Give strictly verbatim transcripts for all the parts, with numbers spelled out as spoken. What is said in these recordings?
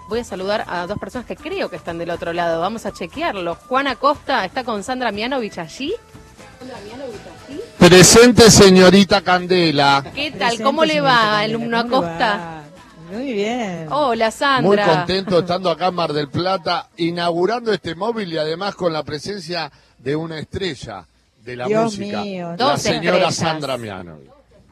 voy a saludar a dos personas que creo que están del otro lado. Vamos a chequearlo. Juan Acosta está con Sandra Mianovich allí. Sandra Mianovich allí. Presente, señorita Candela. ¿Qué tal? Presente, ¿Cómo le va, señorita alumno Candela, ¿cómo le Acosta? va? Muy bien. Hola, Sandra. Muy contento estando acá en Mar del Plata, inaugurando este móvil y además con la presencia de una estrella de la Dios música, mío, la dos señora estrellas. Sandra Mianovich.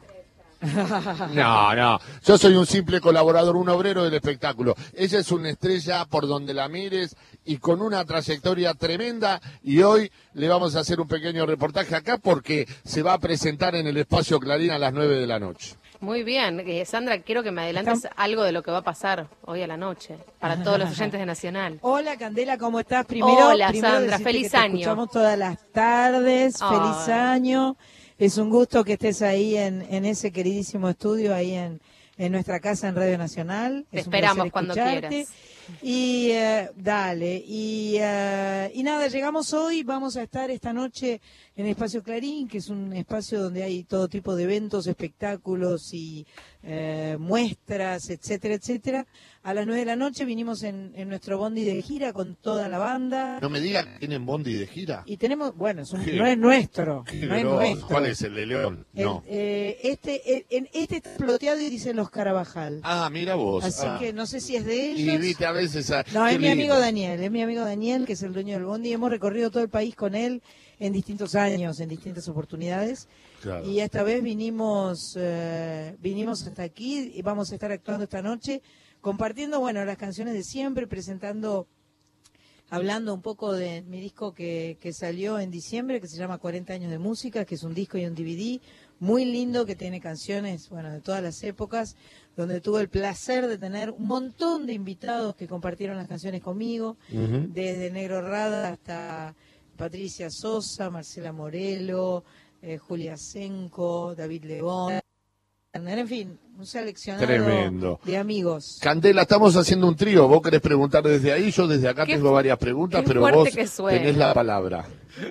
No, no, yo soy un simple colaborador, un obrero del espectáculo. Ella es una estrella por donde la mires y con una trayectoria tremenda, y hoy le vamos a hacer un pequeño reportaje acá porque se va a presentar en el Espacio Clarín a las nueve de la noche. Muy bien. Eh, Sandra, quiero que me adelantes algo de lo que va a pasar hoy a la noche para todos los oyentes de Nacional. Hola, Candela, ¿cómo estás? Primero, Hola, primero Sandra, decirte feliz que te año. escuchamos todas las tardes, Ay. feliz año. Es un gusto que estés ahí en, en ese queridísimo estudio, ahí en, en nuestra casa en Radio Nacional. Te Es un esperamos placer cuando escucharte. quieras. Y eh, dale, y, eh, y nada, llegamos hoy, vamos a estar esta noche en Espacio Clarín, que es un espacio donde hay todo tipo de eventos, espectáculos y eh, muestras, etcétera, etcétera. A las nueve de la noche vinimos en, en nuestro bondi de gira con toda la banda. No me digan que tienen bondi de gira. Y tenemos, bueno, es un- Qué- no es nuestro, Qué no es grosso. nuestro. ¿Cuál es el de León? El- No. eh, este, el- en este está ploteado y dicen los Carabajal. Ah, mira vos. Así Ah. que no sé si es de Y ellos. viste a veces a... No, qué es mi lindo. amigo Daniel, es mi amigo Daniel, que es el dueño del bondi. Hemos recorrido todo el país con él en distintos años, en distintas oportunidades. Claro. Y esta vez vinimos eh, vinimos hasta aquí y vamos a estar actuando esta noche, compartiendo, bueno, las canciones de siempre, presentando, hablando un poco de mi disco que, que salió en diciembre, que se llama cuarenta años de música, que es un disco y un D V D muy lindo, que tiene canciones, bueno, de todas las épocas, donde tuve el placer de tener un montón de invitados que compartieron las canciones conmigo, Ujú. desde Negro Rada hasta Patricia Sosa, Marcela Morelo, eh, Julia Senco, David León, en fin, un seleccionado Tremendo. de amigos. Candela, estamos haciendo un trío. Vos querés preguntar desde ahí, yo desde acá Qué tengo fu- varias preguntas, qué pero fuerte vos que suena. tenés la palabra.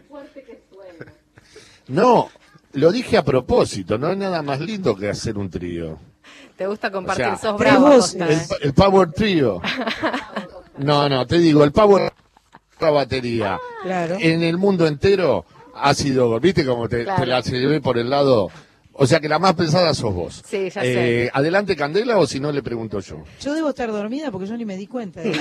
No, lo dije a propósito, no hay nada más lindo que hacer un trío. Te gusta compartir, O sea, sos tres bravo, voces. Acosta, El, ¿eh? el Power Trío. No, no, te digo, el Power la batería Claro. en el mundo entero ha sido, viste cómo te, Claro. te la llevé por el lado, o sea que la más pesada sos vos. Sí, ya Eh, sé. Adelante, Candela, o si no le pregunto yo. Yo debo estar dormida porque yo ni me di cuenta. De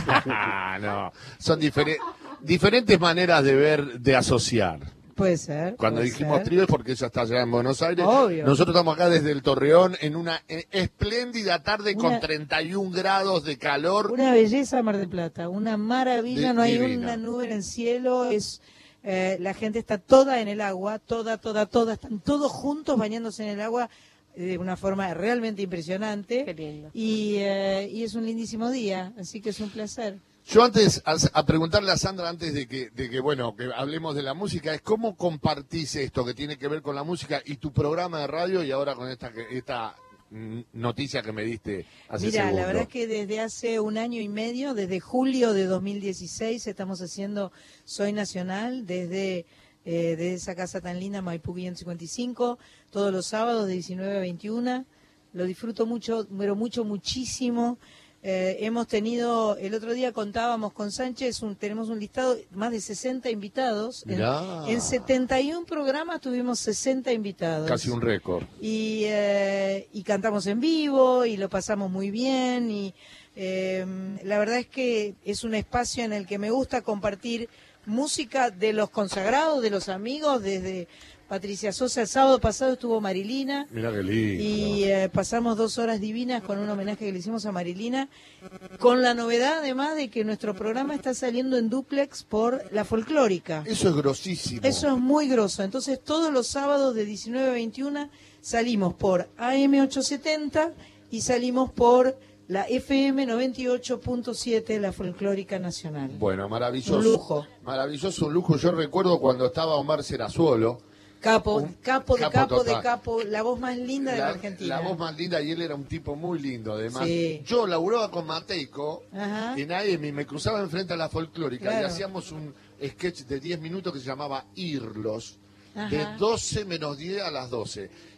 Ah, no, son difere- diferentes maneras de ver, de asociar. Puede ser. Cuando puede dijimos ser. trío es porque ella está allá en Buenos Aires. Obvio. Nosotros estamos acá desde el Torreón en una eh, espléndida tarde Una- con treinta y un grados de calor. Una belleza Mar del Plata, una maravilla, Di- no hay divina. una nube en el cielo, es eh, la gente está toda en el agua, toda, toda, toda, están todos juntos bañándose en el agua eh, de una forma realmente impresionante. Qué lindo. Y, eh, y es un lindísimo día, así que es un placer. Yo antes, a, a preguntarle a Sandra, antes de que, de que, bueno, que hablemos de la música, es cómo compartís esto que tiene que ver con la música y tu programa de radio y ahora con esta, que- esta mm, noticia que me diste hace Mira, segundo. la verdad es que desde hace un año y medio, desde julio de dos mil dieciséis, estamos haciendo Soy Nacional desde, eh, desde esa casa tan linda, Maipú quinientos cincuenta y cinco, todos los sábados de diecinueve a veintiuna. Lo disfruto mucho, pero mucho, muchísimo. Eh, hemos tenido, el otro día contábamos con Sánchez, un, tenemos un listado, más de sesenta invitados. En, Mirá. en setenta y un programas tuvimos sesenta invitados. Casi un récord. Y, eh, y cantamos en vivo y lo pasamos muy bien y eh, la verdad es que es un espacio en el que me gusta compartir música de los consagrados, de los amigos, desde Patricia Sosa. El sábado pasado estuvo Marilina Mirá qué lindo. y eh, pasamos dos horas divinas con un homenaje que le hicimos a Marilina, con la novedad además de que nuestro programa está saliendo en duplex por La Folclórica. Eso es grosísimo. Eso es muy grosso. Entonces, todos los sábados de diecinueve a veintiuna salimos por A M ochocientos setenta y salimos por la F M noventa y ocho punto siete, la Folclórica Nacional. Bueno, maravilloso. Un lujo. Maravilloso, un lujo. Yo recuerdo cuando estaba Omar Serazuolo. Capo, Un capo de capo capo de total. capo, la voz más linda de la, La, Argentina. la voz más linda y él era un tipo muy lindo además. Sí. Yo laburaba con Mateico Ajá. en A M y me cruzaba enfrente a la folclórica y Claro. hacíamos un sketch de diez minutos que se llamaba Irlos, Ajá. de doce menos diez a las doce.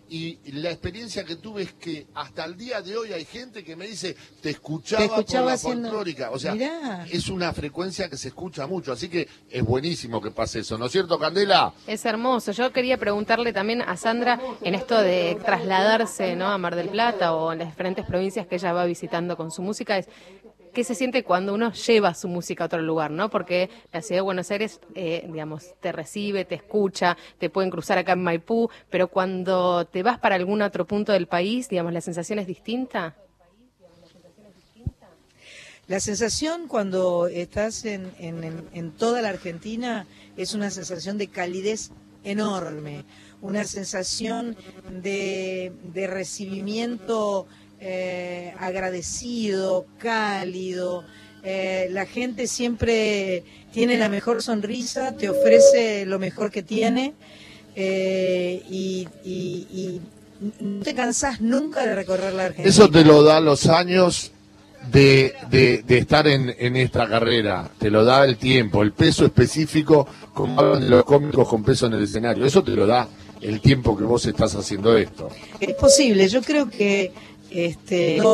y la experiencia que tuve es que hasta el día de hoy hay gente que me dice, te escuchaba, Te escuchaba por la haciendo- folclórica. O sea, Mirá. es una frecuencia que se escucha mucho, así que es buenísimo que pase eso, ¿no es cierto, Candela? Es hermoso. Yo quería preguntarle también a Sandra en esto de trasladarse, ¿no?, a Mar del Plata o en las diferentes provincias que ella va visitando con su música, es ¿qué se siente cuando uno lleva su música a otro lugar, ¿no? Porque la ciudad de Buenos Aires, eh, digamos, te recibe, te escucha, te pueden cruzar acá en Maipú, pero cuando te vas para algún otro punto del país, digamos, ¿la sensación es distinta? La sensación cuando estás en, en, en, en toda la Argentina es una sensación de calidez enorme, una sensación de, de recibimiento eh, agradecido, cálido. Eh, la gente siempre tiene la mejor sonrisa, te ofrece lo mejor que tiene eh, y, y, y no te cansás nunca de recorrer la Argentina. Eso te lo da los años de, de, de estar en, en esta carrera, te lo da el tiempo, el peso específico, como hablan los cómicos con peso en el escenario, eso te lo da el tiempo que vos estás haciendo esto. Es posible, yo creo que este no,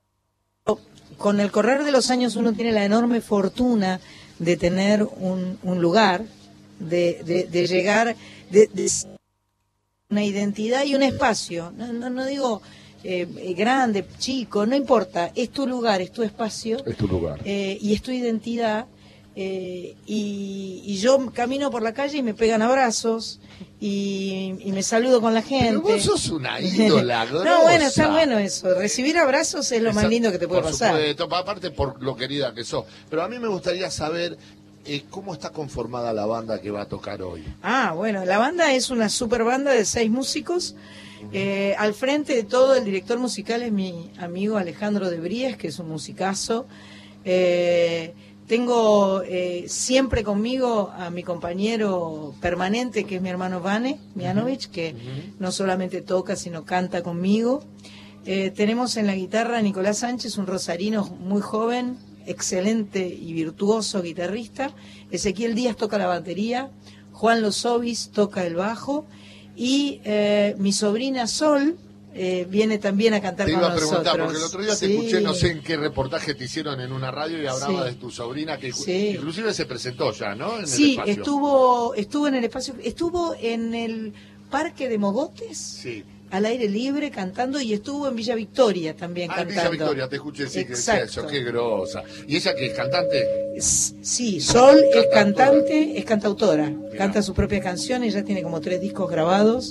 con el correr de los años uno tiene la enorme fortuna de tener un, un lugar, de, de, de llegar, de, de una identidad y un espacio, no, no, no digo eh, grande, chico, no importa, es tu lugar, es tu espacio, Es tu lugar. eh, y es tu identidad. Eh, y, y yo camino por la calle y me pegan abrazos y, y me saludo con la gente. Pero vos sos una ídola, grosa. No, bueno, está bueno eso. Recibir abrazos es lo más Esa- lindo que te puede por pasar. supuesto, aparte por lo querida que sos. Pero a mí me gustaría saber eh, cómo está conformada la banda que va a tocar hoy. Ah, bueno, la banda es una super banda de seis músicos. Eh, al frente de todo, el director musical es mi amigo Alejandro de Bríes, que es un musicazo. Eh, tengo eh, siempre conmigo a mi compañero permanente, que es mi hermano Vane Mianovich, que no solamente toca, sino canta conmigo. Eh, tenemos en la guitarra a Nicolás Sánchez, un rosarino muy joven, excelente y virtuoso guitarrista. Ezequiel Díaz toca la batería, Juan Lozovis toca el bajo y eh, mi sobrina Sol eh, viene también a cantar Te con iba a nosotros. preguntar, porque el otro día te Sí. escuché, no sé en qué reportaje te hicieron en una radio y hablaba Sí. de tu sobrina, que Sí. inclusive se presentó ya, ¿no? En el Sí, espacio. estuvo, estuvo en el espacio, estuvo en el Parque de Mogotes, Sí. al aire libre cantando, y estuvo en Villa Victoria también Ah, en cantando. Villa Victoria, te escuché decir que decía Exacto. eso, qué grosa. ¿Y ella que es cantante? S- Sí, Sol es Cantautora. cantante, es cantautora, canta sus propias canciones, ya tiene como tres discos grabados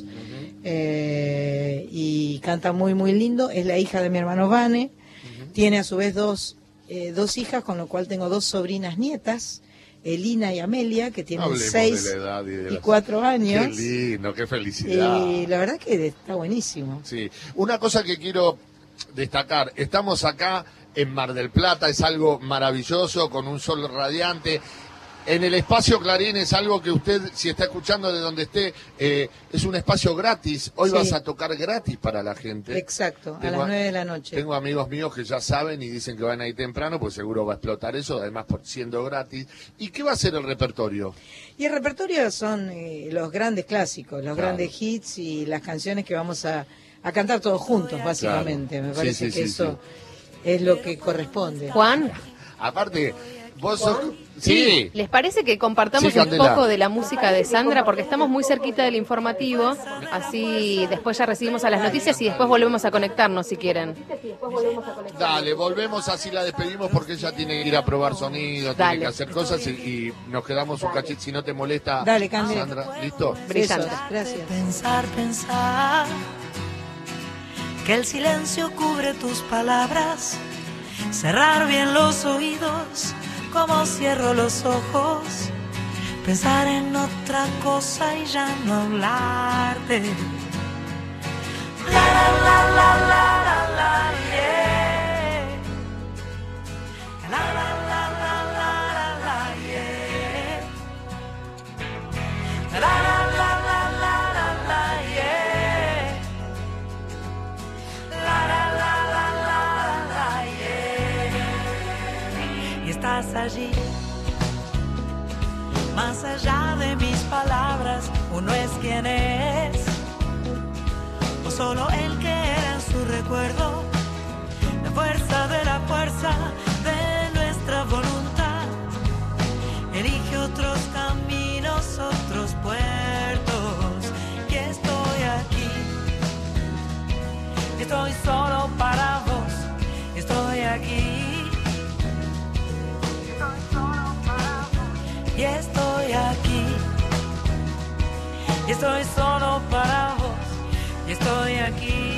eh, y canta muy muy lindo, es la hija de mi hermano Vane, tiene a su vez dos, eh, dos hijas, con lo cual tengo dos sobrinas nietas, Elina y Amelia, que tienen Hablemos seis de la edad y de y las- cuatro Qué años, lindo, qué felicidad. y la verdad que está buenísimo. Sí, una cosa que quiero destacar, estamos acá en Mar del Plata, es algo maravilloso, con un sol radiante. En el espacio Clarín es algo que usted, si está escuchando de donde esté, eh, es un espacio gratis. Hoy Sí. vas a tocar gratis para la gente. Exacto, a Tengo las nueve de la noche. Tengo amigos míos que ya saben y dicen que van a ir temprano, pues seguro va a explotar eso, además por siendo gratis. ¿Y qué va a ser el repertorio? Y el repertorio son eh, los grandes clásicos, los Claro. grandes hits y las canciones que vamos a, a cantar todos juntos, básicamente. Claro. Me Sí, parece sí, que sí, eso es lo que corresponde. Juan, Aparte, vos sos... Sí. ¿les parece que compartamos Sí, un Candela. poco de la música de Sandra? Porque estamos muy cerquita del informativo, así después ya recibimos a las noticias y después volvemos a conectarnos si quieren. Dale, volvemos, así la despedimos porque ella tiene que ir a probar sonido, tiene Dale. que hacer cosas y, y nos quedamos un cachito, si no te molesta. Dale, Cande. Sandra, ¿listo? Brillante. Besos, gracias. Pensar, pensar que el silencio cubre tus palabras, cerrar bien los oídos como cierro los ojos, pensar en otra cosa y ya no hablarte. La la la la la la la yeah. La la la la la la la yeah. La la la la la la la yeah. La la la la la la yeah. Y estás allí, más allá de mis palabras, uno es quien es. Vos solo él queda en su recuerdo, la fuerza de la fuerza de nuestra voluntad. Elige otros caminos, otros puertos, y estoy aquí. Estoy solo para vos, estoy aquí. Estoy solo para vos, y estoy aquí. Y estoy solo para vos, y estoy aquí.